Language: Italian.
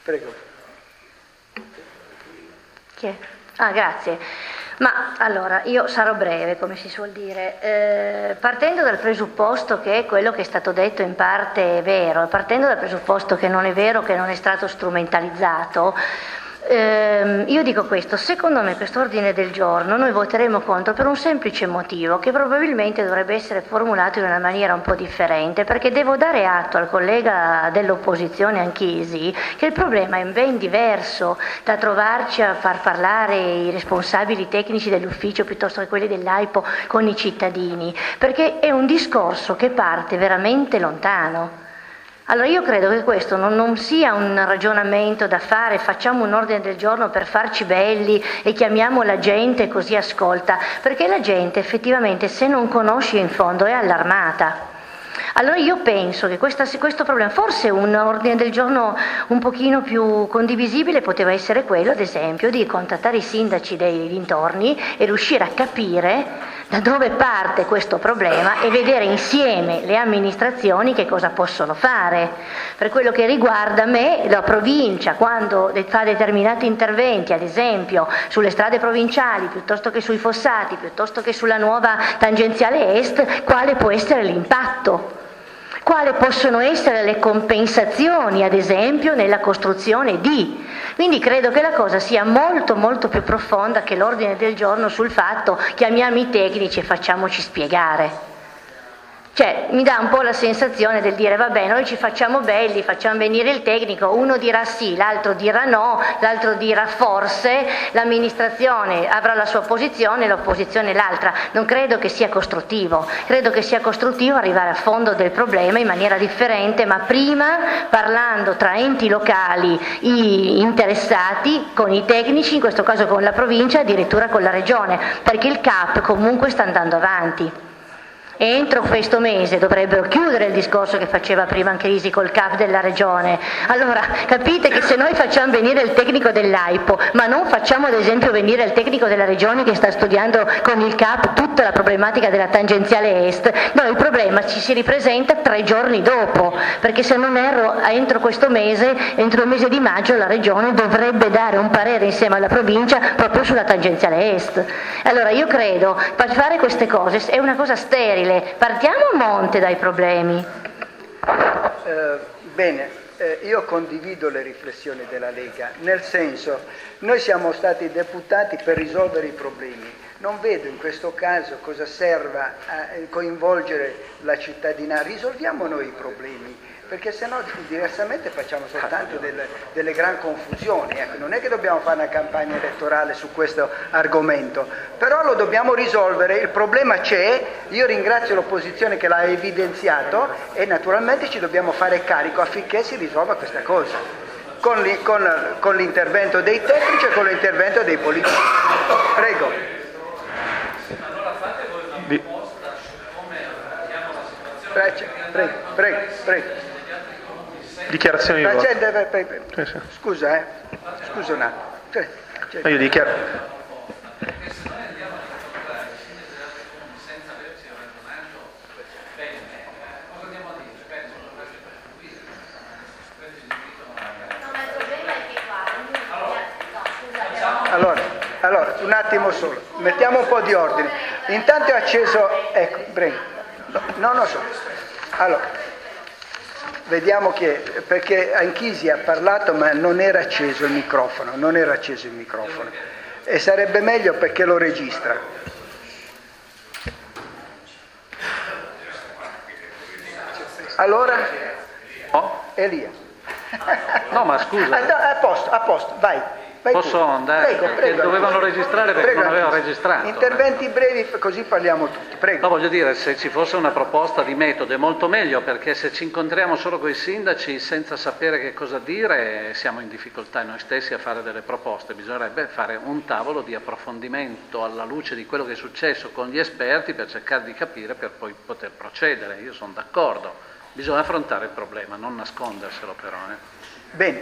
Prego. Chi è? Ah, grazie. Ma allora, io sarò breve, come si suol dire, partendo dal presupposto che quello che è stato detto in parte è vero, e partendo dal presupposto che non è vero, che non è stato strumentalizzato, io dico questo: secondo me questo ordine del giorno noi voteremo contro per un semplice motivo, che probabilmente dovrebbe essere formulato in una maniera un po' differente, perché devo dare atto al collega dell'opposizione Anchisi che il problema è ben diverso da trovarci a far parlare i responsabili tecnici dell'ufficio piuttosto che quelli dell'AIPO con i cittadini, perché è un discorso che parte veramente lontano. Allora io credo che questo non sia un ragionamento da fare, facciamo un ordine del giorno per farci belli e chiamiamo la gente così ascolta, perché la gente effettivamente, se non conosce in fondo, è allarmata. Allora io penso che questo problema, forse un ordine del giorno un pochino più condivisibile poteva essere quello, ad esempio, di contattare i sindaci dei dintorni e riuscire a capire da dove parte questo problema e vedere insieme le amministrazioni che cosa possono fare. Per quello che riguarda me, la provincia, quando fa determinati interventi, ad esempio sulle strade provinciali, piuttosto che sui fossati, piuttosto che sulla nuova tangenziale est, quale può essere l'impatto? Quali possono essere le compensazioni, ad esempio, nella costruzione di. Quindi credo che la cosa sia molto molto più profonda che l'ordine del giorno sul fatto chiamiamo i tecnici e facciamoci spiegare. Cioè, mi dà un po' la sensazione del dire vabbè, noi ci facciamo belli, facciamo venire il tecnico, uno dirà sì, l'altro dirà no, l'altro dirà forse, l'amministrazione avrà la sua posizione, l'opposizione l'altra. Non credo che sia costruttivo, credo che sia costruttivo arrivare a fondo del problema in maniera differente, ma prima parlando tra enti locali interessati, con i tecnici, in questo caso con la provincia, addirittura con la regione, perché il CAP comunque sta andando avanti. E entro questo mese dovrebbero chiudere il discorso che faceva prima Anchisi col CAP della regione. Allora capite che se noi facciamo venire il tecnico dell'AIPO ma non facciamo ad esempio venire il tecnico della regione che sta studiando con il CAP tutta la problematica della tangenziale est, no, il problema ci si ripresenta 3 giorni dopo, perché se non erro entro questo mese, entro il mese di maggio, la regione dovrebbe dare un parere insieme alla provincia proprio sulla tangenziale est. Allora io credo per fare queste cose è una cosa sterile. Partiamo a monte dai problemi. Bene, io condivido le riflessioni della Lega, nel senso, noi siamo stati deputati per risolvere i problemi. Non vedo in questo caso cosa serva a coinvolgere la cittadinanza. Risolviamo noi i problemi, perché sennò diversamente facciamo soltanto delle gran confusioni. Ecco, non è che dobbiamo fare una campagna elettorale su questo argomento, però lo dobbiamo risolvere, il problema c'è, io ringrazio l'opposizione che l'ha evidenziato e naturalmente ci dobbiamo fare carico affinché si risolva questa cosa, con l'intervento dei tecnici e con l'intervento dei politici. Prego. Prego. Dichiarazione di voto. Scusa un attimo. Io dichiaro. Allora, un attimo solo, mettiamo un po' di ordine. Intanto è acceso, ecco, prego. No, so. Allora, vediamo perché Anchisi ha parlato ma non era acceso il microfono, e sarebbe meglio perché lo registra. Allora? Oh? Elia. No, ma scusa. A posto, vai. Posso andare? Prego. Dovevano registrare perché non aveva registrato. Interventi brevi, così parliamo tutti. Prego. No, voglio dire, se ci fosse una proposta di metodo è molto meglio, perché se ci incontriamo solo con i sindaci senza sapere che cosa dire siamo in difficoltà noi stessi a fare delle proposte. Bisognerebbe fare un tavolo di approfondimento alla luce di quello che è successo con gli esperti per cercare di capire per poi poter procedere. Io sono d'accordo, bisogna affrontare il problema, non nasconderselo però. Bene.